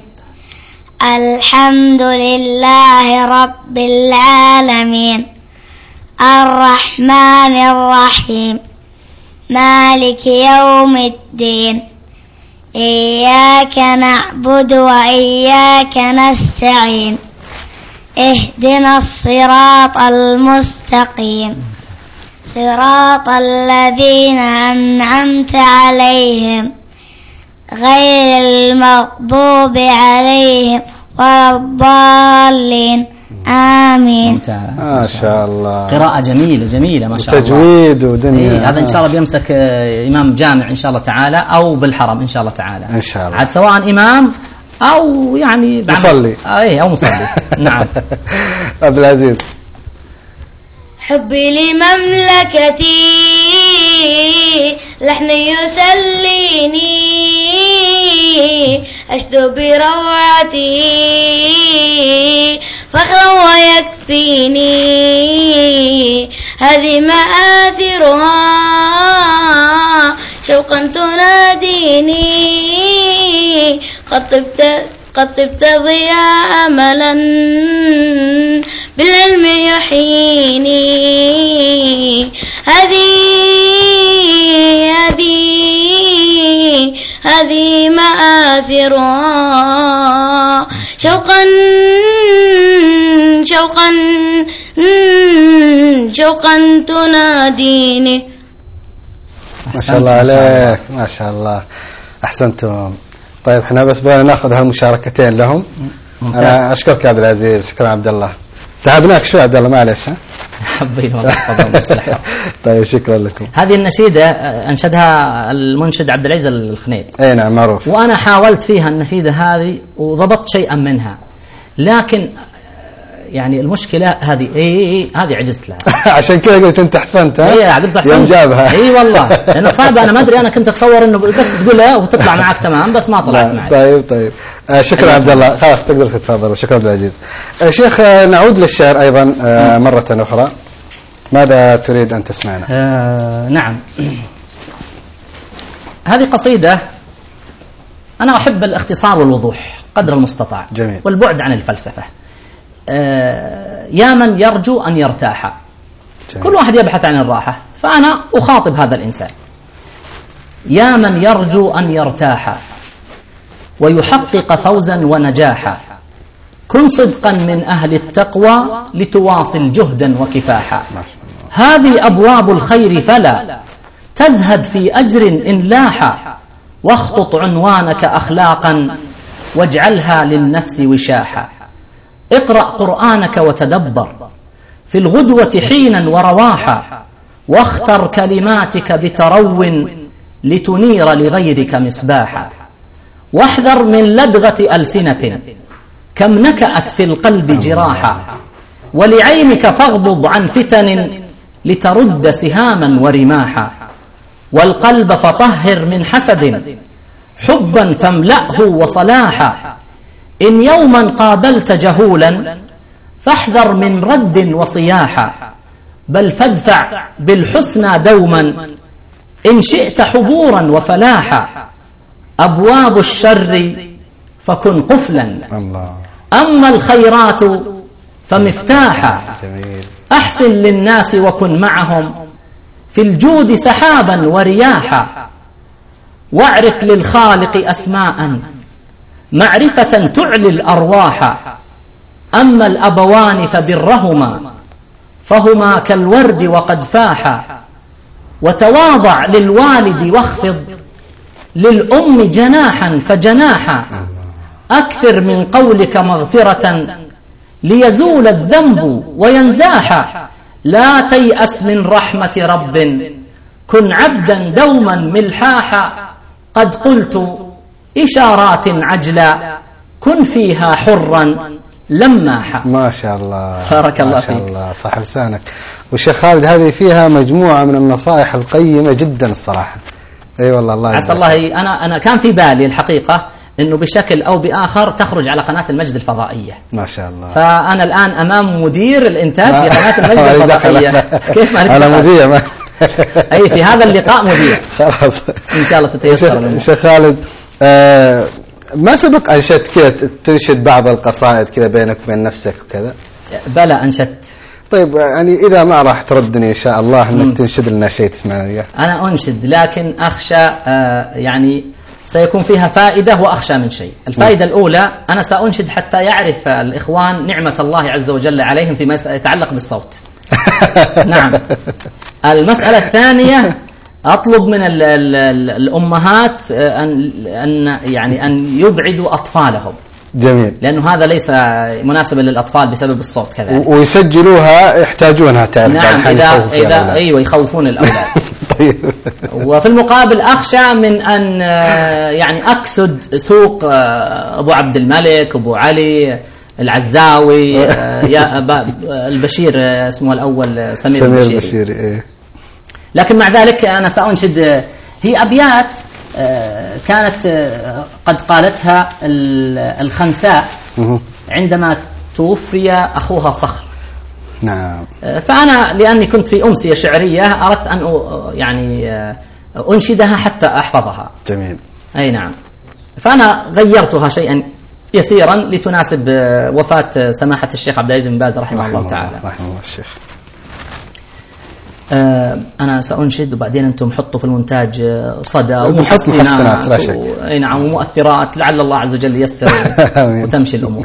الحمد لله رب العالمين الرحمن الرحيم مالك يوم الدين إياك نعبد وإياك نستعين اهدنا الصراط المستقيم صراط الذين أنعمت عليهم غير المغضوب عليهم ولا الضالين آمين. ممتاز ما شاء الله، قراءة جميلة ما شاء الله، تجويد ودنيا. هذا إن شاء الله بيمسك إمام جامع إن شاء الله تعالى أو بالحرم إن شاء الله تعالى، إن شاء الله، عاد سواء إمام أو يعني مصلي. أو مصلي. نعم. عبد العزيز. حبي لمملكتي لحن يسليني أشدو بروعته فخرا ويكفيني هذه مآثرها شوقا تناديني قد طبت ضياء أملا بالعلم يحييني هذه مآثرها شوقا تناديني. ما شاء الله عليك، ما شاء الله، أحسنتم. طيب احنا بس بغينا ناخذ هالمشاركتين لهم. ممتاز. أنا أشكرك يا عبد العزيز، شكرا عبد الله، تعبناك شوي عبد الله معلش. حبيبي والله تفضل. طيب شكرا لكم. هذه النشيدة أنشدها المنشد عبد العزيز الخنيد. أي نعم معروف. وأنا حاولت فيها النشيدة هذه وضبطت شيئا منها، لكن يعني المشكلة هذه هذه عجزت لها. عشان كذا قلت أنت أحسنت. قلت أحسنت. يوم جابها. والله لأنه صعبة، أنا ما أدري، أنا كنت أتصور إنه بس تقولها وتطلع معك تمام، بس ما طلعت معي. طيب شكرا عبد الله، خلاص تقدر تتفضل. وشكرا عبد العزيز. شيخ نعود للشعر أيضا مرة أخرى، ماذا تريد أن تسمعنا؟ نعم، هذه قصيدة أنا أحب الاختصار والوضوح قدر المستطاع. جميل. والبعد عن الفلسفة. يا من يرجو أن يرتاح. جميل. كل واحد يبحث عن الراحة، فأنا أخاطب هذا الإنسان. يا من يرجو أن يرتاح ويحقق فوزا ونجاحا، كن صدقا من أهل التقوى لتواصل جهدا وكفاحا. هذه أبواب الخير فلا تزهد في أجر إن لاحا، واخطط عنوانك أخلاقا واجعلها للنفس وشاحا. اقرأ قرآنك وتدبر في الغدوة حينا ورواحا، واختر كلماتك بترو لتنير لغيرك مصباحا. واحذر من لدغة ألسنة كم نكأت في القلب جراحا، ولعينك فاغضض عن فتن لترد سهاما ورماحا. والقلب فطهر من حسد حبا فاملأه وصلاحا، إن يوما قابلت جهولا فاحذر من رد وصياحا، بل فادفع بالحسنى دوما إن شئت حبورا وفلاحا. أبواب الشر فكن قفلا الله. أما الخيرات فمفتاحا. جميل. أحسن للناس وكن معهم في الجود سحابا ورياحا، واعرف للخالق أسماء معرفة تعلي الأرواح. أما الأبوان فبرهما فهما كالورد وقد فاحا، وتواضع للوالد واخفض للأم جناحا فجناحا. أكثر من قولك مغفرة ليزول الذنب وينزاحا، لا تيأس من رحمة رب كن عبدا دوما ملحاحا. قد قلت إشارات عجلا كن فيها حرا لماحا. ما شاء الله، بارك الله فيك. ما شاء الله، صح لسانك. والشيخ خالد هذه فيها مجموعة من النصائح القيمة جدا الصراحة. أي والله. الله عسى الله. أنا كان في بالي الحقيقة أنه بشكل أو بآخر تخرج على قناة المجد الفضائية. ما شاء الله. فأنا الآن أمام مدير الإنتاج في قناة المجد الفضائية. كيف ما أنا مذيع أي في هذا اللقاء مذيع. خلاص إن شاء الله تتيسر. شيخ خالد ما سبق أنشدت كذا تنشد بعض القصائد كذا بينك وبين نفسك وكذا؟ بلى أنشدت. طيب يعني إذا ما راح تردني إن شاء الله أنك تنشد لنا شيء تسمعني. أنا أنشد، لكن أخشى يعني سيكون فيها فائدة وأخشى من شيء. الفائدة الأولى أنا سأنشد حتى يعرف الإخوان نعمة الله عز وجل عليهم فيما يتعلق بالصوت. نعم. المسألة الثانية أطلب من الأمهات أن يبعدوا أطفالهم. جميل. لأنه هذا ليس مناسبا للأطفال بسبب الصوت كذلك. ويسجلوها يحتاجونها تعرف. نعم إذا أيوة يخوفون الأولاد. طيب. وفي المقابل أخشى من أن أكسد سوق أبو عبد الملك، أبو علي، العزاوي، يا البشير اسمه الأول سمير البشيري. إيه. لكن مع ذلك أنا سأنشد هي أبيات كانت قد قالتها الخنساء عندما توفي أخوها صخر. نعم. فأنا لأني كنت في أمسية شعرية أردت أن أنشدها حتى أحفظها. جميل. أي نعم. فأنا غيرتها شيئا يسيرا لتناسب وفاة سماحة الشيخ عبد العزيز بن باز رحمه الله تعالى. رحمه الله الشيخ. أنا سأنشد وبعدين أنتم حطوا في المونتاج صدى ومحسنات لا شك. أي نعم ومؤثرات لعل الله عز وجل ييسر وتمشي الأمور.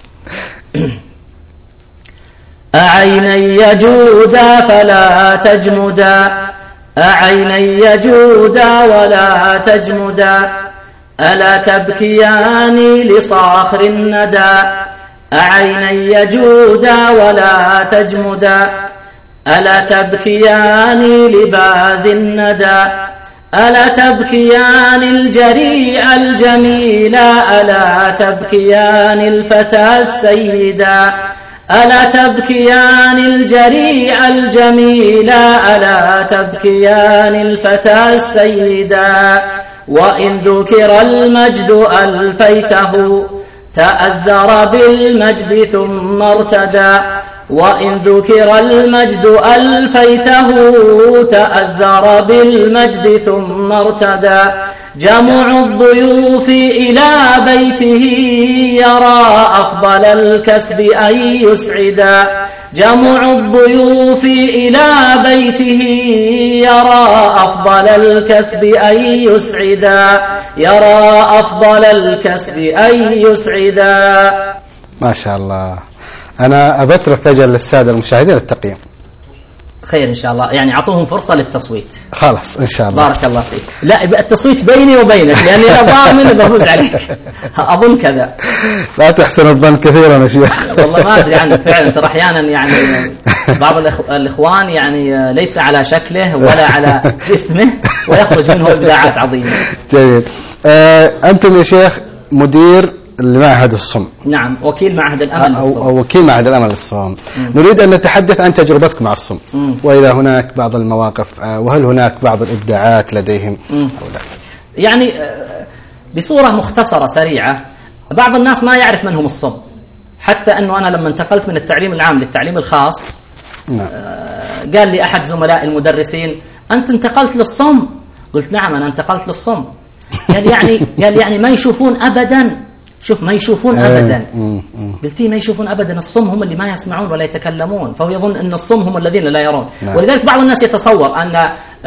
أعيني جودا فلا تجمدا، أعيني جودا ولا تجمدا، ألا تبكيان لصاخر الندى، أعيني جودا ولا تجمدا، ألا تبكيان لباز الندى، ألا تبكيان الجريء الجميل، ألا تبكيان الفتى السيدا، ألا تبكيان الجريء الجميل، ألا تبكيان الفتى السيدا، وإن ذكر المجد ألفيته تأزر بالمجد ثم ارتدى، وإن ذكر المجد ألفيته تأزر بالمجد ثم ارتدى، جمع الضيوف إلى بيته يرى أفضل الكسب أن يسعدا، جمع الضيوف إلى بيته يرى أفضل الكسب أن يسعدا، يرى أفضل الكسب أن يسعدا. ما شاء الله. أنا أبترك أجل للسادة المشاهدين التقييم. خير إن شاء الله، أعطوهم فرصة للتصويت. خلاص إن شاء الله. بارك الله فيك. لا التصويت بيني وبينك لأني أنا ضامن بفوز عليك. أظن كذا. لا تحسن الظن كثيرا يا شيخ. والله ما أدري عنك فعلا، ترى أحيانا بعض الإخوان ليس على شكله ولا على جسمه ويخرج منه إبداعات عظيمة. جيد. أنتم يا شيخ مدير لمعهد الصم. نعم، وكيل معهد الأمل للصم. أو وكيل معهد الأمل للصم. نريد أن نتحدث عن تجربتكم مع الصم، وإذا هناك بعض المواقف، وهل هناك بعض الإبداعات لديهم أو لا؟ بصورة مختصرة سريعة، بعض الناس ما يعرف من هم الصم، حتى أنه أنا لما انتقلت من التعليم العام للتعليم الخاص قال لي أحد زملاء المدرسين أنت انتقلت للصم؟ قلت نعم أنا انتقلت للصم. قال يعني ما يشوفون أبدا. شوف ما يشوفون أبدا. قلت ما يشوفون أبدا، الصم هم اللي ما يسمعون ولا يتكلمون، فهو يظن أن الصم هم الذين لا يرون. ولذلك بعض الناس يتصور أن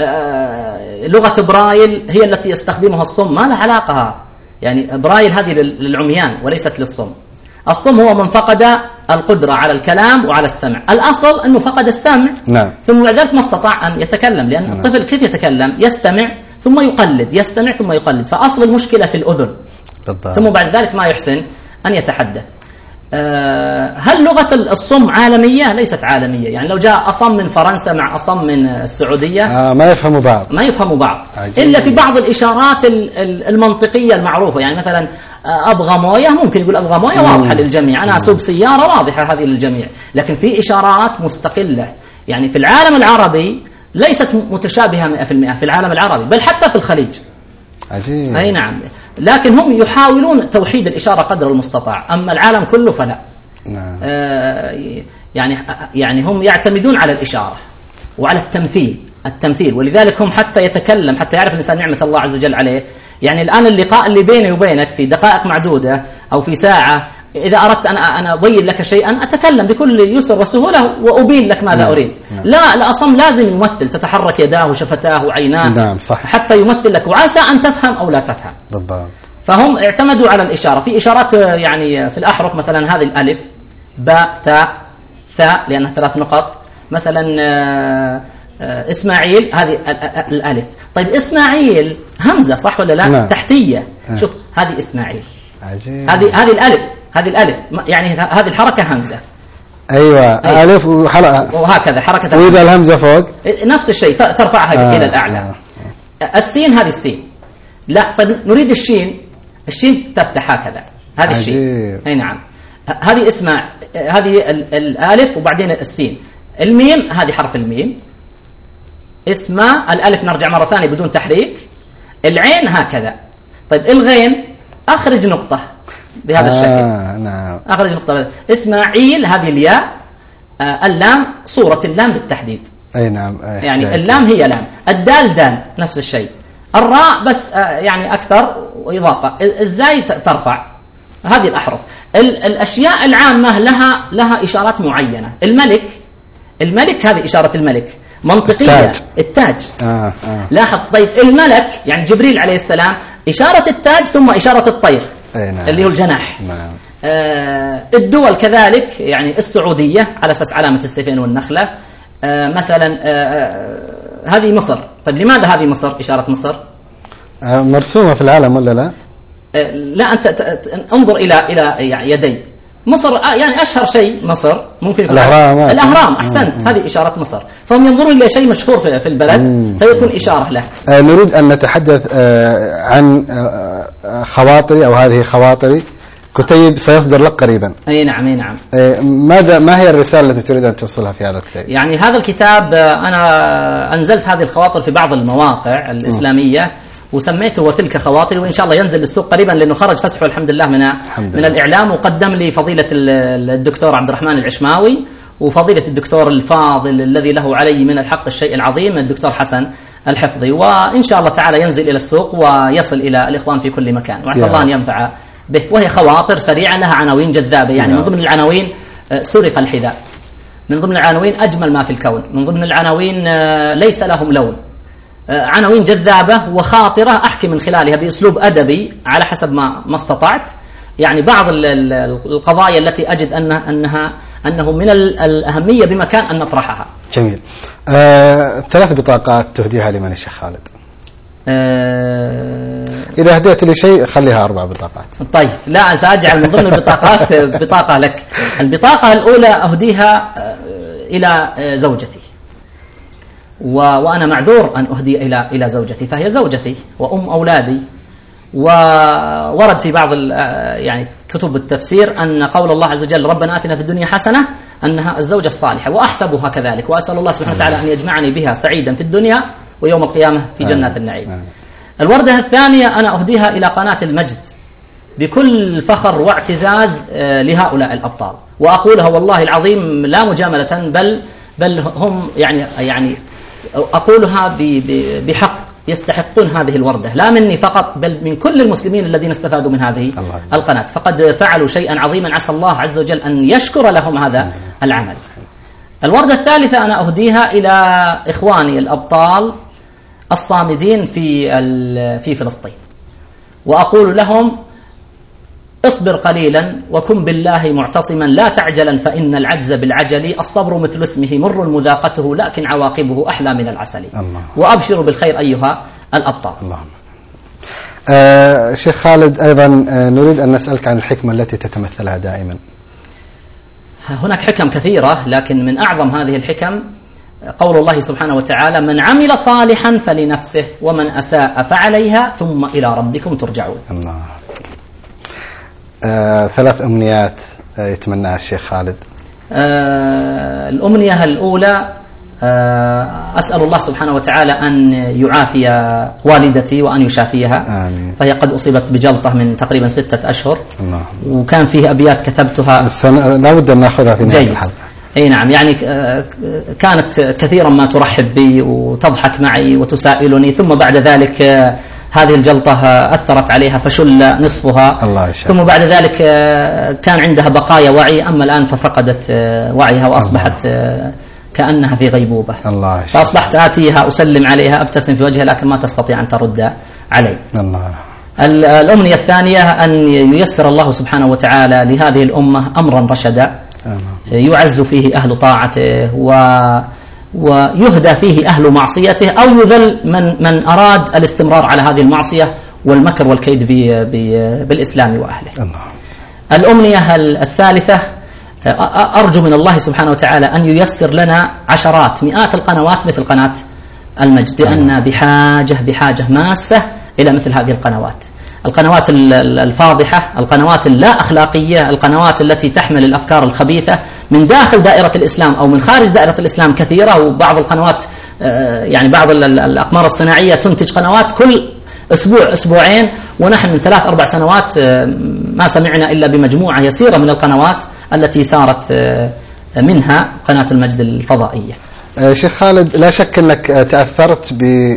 لغة برايل هي التي يستخدمها الصم، ما لها علاقة. برايل هذه للعميان وليست للصم. الصم هو من فقد القدرة على الكلام وعلى السمع. الأصل أنه فقد السمع. نعم. ثم بعد ذلك ما استطاع أن يتكلم، لأن الطفل كيف يتكلم؟ يستمع ثم يقلد، يستمع ثم يقلد، فأصل المشكلة في الأذن. ثم بعد ذلك ما يحسن أن يتحدث. هل لغة الصم عالمية؟ ليست عالمية. لو جاء أصم من فرنسا مع أصم من السعودية ما يفهموا بعض عجيب. إلا في بعض الإشارات المنطقية المعروفة. مثلا أبغى موية ممكن يقول أبغى موية واضحة للجميع، أنا أسوق سيارة واضحة هذه للجميع. لكن في إشارات مستقلة في العالم العربي ليست متشابهة 100% في العالم العربي، بل حتى في الخليج. عجيب. أي نعم. لكن هم يحاولون توحيد الإشارة قدر المستطاع، أما العالم كله فلا. نعم. هم يعتمدون على الإشارة وعلى التمثيل، ولذلك هم حتى يتكلم، حتى يعرف الإنسان نعمة الله عز وجل عليه. الآن اللقاء اللي بيني وبينك في دقائق معدودة أو في ساعة، إذا أردت أن أبين لك شيئا أتكلم بكل يسر وسهولة وأبين لك ماذا أريد. لا الأصم لازم يمثل، تتحرك يداه وشفتاه وعيناه. نعم صح. حتى يمثل لك، وعسى أن تفهم أو لا تفهم. بالضبط. فهم اعتمدوا على الإشارة. في إشارات يعني في الأحرف، مثلا هذه الألف، باء، تاء، ثاء لأنها 3 نقط. مثلا إسماعيل هذه الألف. طيب إسماعيل همزة صح ولا لا؟ نعم. تحتية. شوف هذه إسماعيل، عجيب. هذه الألف، هذه الألف يعني هذه الحركة همزة. أيوة. ألف وهكذا حركة. وإذا الهمزة فوق نفس الشيء، ترفعها إلى الأعلى. السين هذه السين. لا طيب نريد الشين تفتح هكذا، هذه الشين. أي نعم. هذه هذه الألف وبعدين السين. الميم هذه حرف الميم. الألف نرجع مرة ثانية بدون تحريك. العين هكذا. طيب الغين أخرج نقطة بهذا الشكل. نعم. أخرج نقطة. إسماعيل هذه الياء. اللام صورة اللام بالتحديد. أي نعم. يعني اللام هي لام. الدال دال نفس الشيء. الراء بس يعني أكثر وإضافة. الزاي ترفع. هذه الأحرف. الأشياء العامة لها إشارات معينة. الملك هذه إشارة الملك منطقية. التاج. لاحظ. طيب الملك يعني جبريل عليه السلام إشارة التاج ثم إشارة الطير. نعم. اللي هو الجناح. نعم. الدول كذلك، يعني السعودية على أساس علامة السيفين والنخلة. مثلا هذه مصر. طيب لماذا هذه مصر إشارة مصر؟ مرسومة في العالم ولا لا؟ لا، أنت انظر إلى يدي مصر. يعني أشهر شيء مصر ممكن الأهرام. أحسنت. هذه إشارة مصر. فهم ينظرون إلى شيء مشهور في البلد فيكون إشارة له. نريد أن نتحدث عن خواطري، أو هذه خواطري، كتيب سيصدر لك قريبا. أي نعم. أي نعم. ما هي الرسالة التي تريد أن توصلها في هذا الكتاب؟ يعني هذا الكتاب أنا أنزلت هذه الخواطر في بعض المواقع الإسلامية وسميته وتلك خواطري، وإن شاء الله ينزل للسوق قريبا لأنه خرج فسحه الحمد لله من الإعلام. وقدم لي فضيلة الدكتور عبد الرحمن العشماوي وفضيلة الدكتور الفاضل الذي له علي من الحق الشيء العظيم الدكتور حسن الحفظي. وإن شاء الله تعالى ينزل إلى السوق ويصل إلى الإخوان في كل مكان، وعسى الله أن ينفع به. وهي خواطر سريعة لها عناوين جذابة. يعني من ضمن العناوين سرق الحذاء، من ضمن العناوين أجمل ما في الكون، من ضمن العناوين ليس لهم لون. عناوين جذابة وخاطرة أحكي من خلالها بأسلوب أدبي على حسب ما استطعت يعني بعض القضايا التي أجد أنه من الأهمية بمكان أن نطرحها. جميل. 3 بطاقات تهديها لمن الشيخ خالد؟ إذا هديت لي شيء خليها 4 بطاقات. طيب لا، سأجعل من ضمن البطاقات بطاقة لك. البطاقة الأولى أهديها إلى زوجتي، وأنا معذور أن أهدي إلى زوجتي، فهي زوجتي وأم أولادي. وورد في بعض يعني كتب التفسير أن قول الله عز وجل ربنا آتنا في الدنيا حسنة أنها الزوجة الصالحة، وأحسبها كذلك، وأسأل الله سبحانه وتعالى أن يجمعني بها سعيدا في الدنيا ويوم القيامة في جنات النعيم. الوردة الثانية أنا أهديها إلى قناة المجد بكل فخر واعتزاز لهؤلاء الأبطال، وأقولها والله العظيم لا مجاملة، بل هم يعني أقولها بحق يستحقون هذه الوردة، لا مني فقط بل من كل المسلمين الذين استفادوا من هذه القناة، فقد فعلوا شيئا عظيما عسى الله عز وجل أن يشكر لهم هذا العمل. الوردة الثالثة أنا أهديها إلى إخواني الأبطال الصامدين في فلسطين، وأقول لهم اصبر قليلا وكن بالله معتصما لا تعجلا فإن العجز بالعجل الصبر مثل اسمه مر مذاقته لكن عواقبه أحلى من العسل. وأبشروا بالخير أيها الأبطال. اللهم. شيخ خالد، أيضا نريد أن نسألك عن الحكمة التي تتمثلها دائما. هناك حكم كثيرة، لكن من أعظم هذه الحكم قول الله سبحانه وتعالى من عمل صالحا فلنفسه ومن أساء فعليها ثم إلى ربكم ترجعون. الله. 3 أمنيات يتمناها الشيخ خالد. الأمنية الأولى أسأل الله سبحانه وتعالى أن يعافي والدتي وأن يشافيها. آمين. فهي قد أصيبت بجلطة من تقريبا 6 أشهر. الله. وكان فيه أبيات كتبتها لا بد أن نأخذها في نهاية الحلقة. أي نعم، يعني كانت كثيرا ما ترحب بي وتضحك معي وتسائلني، ثم بعد ذلك هذه الجلطة أثرت عليها فشل نصفها. الله يشفى. ثم بعد ذلك كان عندها بقايا وعي، أما الآن ففقدت وعيها وأصبحت كأنها في غيبوبة. الله يشفى. فأصبحت آتيها أسلم عليها أبتسم في وجهها لكن ما تستطيع أن ترد علي. الله. الأمنية الثانية أن ييسر الله سبحانه وتعالى لهذه الأمة أمرا رشدا يعز فيه أهل طاعته ويهدى فيه أهل معصيته، أو يذل من أراد الاستمرار على هذه المعصية والمكر والكيد بالإسلام وأهله. الأمنية الثالثة أرجو من الله سبحانه وتعالى أن ييسر لنا عشرات مئات القنوات مثل قناة المجد، لأننا بحاجة ماسة إلى مثل هذه القنوات الفاضحة، القنوات اللا أخلاقية، القنوات التي تحمل الأفكار الخبيثة من داخل دائرة الإسلام أو من خارج دائرة الإسلام كثيرة. وبعض القنوات يعني بعض الأقمار الصناعية تنتج قنوات كل أسبوع أسبوعين، ونحن من 3-4 سنوات ما سمعنا إلا بمجموعة يسيرة من القنوات التي سارت منها قناة المجد الفضائية. شيخ خالد، لا شك أنك تأثرت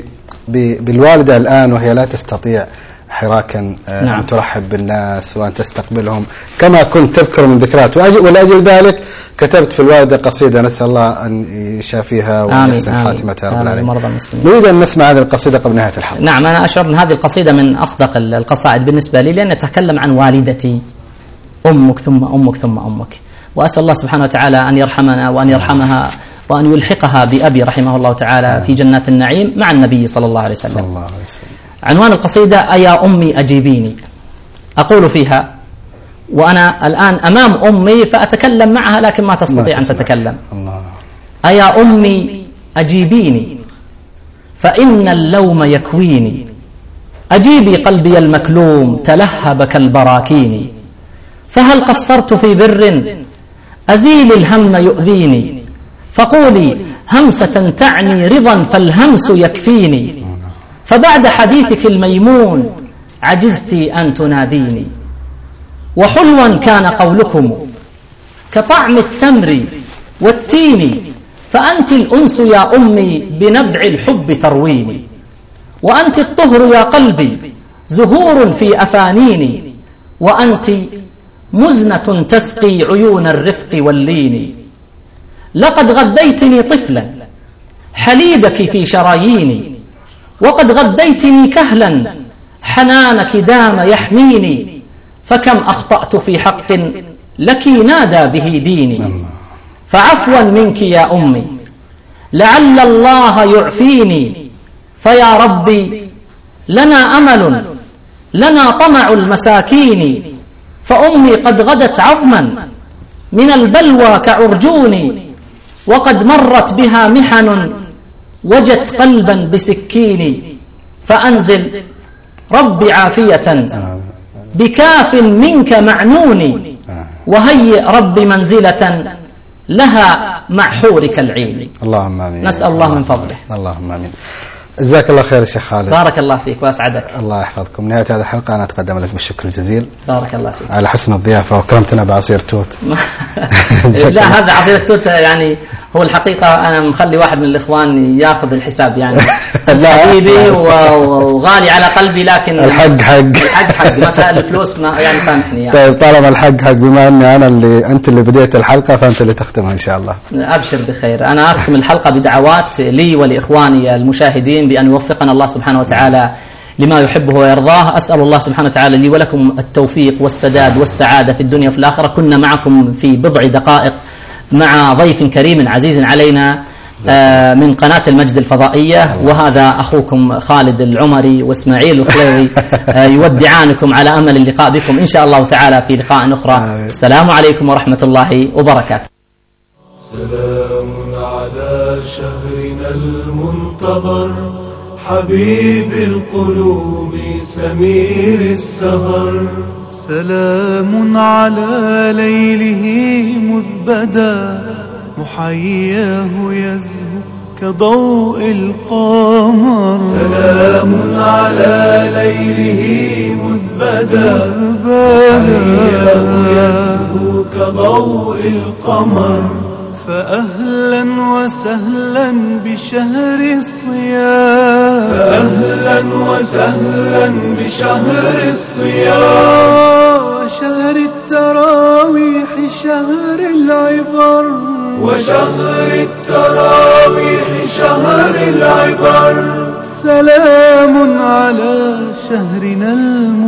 بالوالدة الآن وهي لا تستطيع حراكا أن ترحب بالناس وأن تستقبلهم كما كنت تذكر من ذكرات، ولأجل ذلك كتبت في الوالدة قصيدة نسأل الله أن يشافيها وأن يحسن خاتمتها رب العالمين. نريد أن نسمع هذه القصيدة قبل نهاية الحلقة. نعم، أنا أشعر أن هذه القصيدة من أصدق القصائد بالنسبة لي، لأن تتكلم عن والدتي، أمك ثم أمك ثم أمك، وأسأل الله سبحانه وتعالى أن يرحمنا وأن يرحمها وأن يلحقها بأبي رحمه الله تعالى في جنات النعيم مع النبي صلى الله عليه وسلم. عنوان القصيدة: أيا أمي أجيبيني. أقول فيها وأنا الآن أمام أمي فأتكلم معها لكن ما تستطيع أن تتكلم. أيا أمي أجيبيني فإن اللوم يكويني، أجيبي قلبي المكلوم تلهب كالبراكين، فهل قصرت في بر أزيل الهم يؤذيني، فقولي همسة تعني رضا فالهمس يكفيني، فبعد حديثك الميمون عجزت أن تناديني، وحلوا كان قولكم كطعم التمر والتين، فأنت الأنس يا أمي بنبع الحب ترويني، وأنت الطهر يا قلبي زهور في أفانيني، وأنت مزنة تسقي عيون الرفق واللين، لقد غديتني طفلا حليبك في شراييني، وقد غديتني كهلا حنانك دام يحميني، فكم أخطأت في حق لك نادى به ديني، فعفوا منك يا أمي لعل الله يعفيني، فيا ربي لنا أمل لنا طمع المساكين، فأمي قد غدت عظما من البلوى كعرجون، وقد مرت بها محن وجت قلبا بسكين، فأنزل رب عافية بكاف منك معنون، وهيئ رب منزلة لها مع حورك العين. اللهم آمين. نسأل الله من فضله. اللهم آمين. جزاك الله خير شيخ خالد. بارك الله فيك وأسعدك. الله يحفظكم. نهاية هذه الحلقة أنا أتقدم لك بالشكر الجزيل. بارك الله فيك. على حسن الضيافة وكرمتنا بعصير توت. لا، هذا عصير التوت يعني هو الحقيقة أنا مخلي واحد من الإخوان يأخذ الحساب يعني حبيبي وغالي على قلبي، لكن الحق مسائل الفلوس ما يعني سامحني يعني. طيب طالما الحق بما أني أنت اللي بديت الحلقة فأنت اللي تختمها إن شاء الله. أبشر بخير. أنا أختم الحلقة بدعوات لي ولإخواني المشاهدين بأن يوفقنا الله سبحانه وتعالى لما يحبه ويرضاه. أسأل الله سبحانه وتعالى لي ولكم التوفيق والسداد والسعادة في الدنيا وفي الآخرة. كنا معكم في بضع دقائق مع ضيف كريم عزيز علينا من قناة المجد الفضائية، وهذا أخوكم خالد العمري وإسماعيل الخليوي يودعانكم على أمل اللقاء بكم إن شاء الله تعالى في لقاء أخرى. السلام عليكم ورحمة الله وبركاته. سلام على شهرنا المنتظر حبيب القلوب سمير السهر، سلام على ليله مذ بدا محياه يزهو كضوء القمر، سلام على ليله مذ بدا محياه يزهو كضوء القمر، فأهلا وسهلا بشهر الصيام، فأهلا وسهلا بشهر الصيام، وشهر التراويح شهر العبر، وشهر التراويح شهر العبر، سلام على شهرنا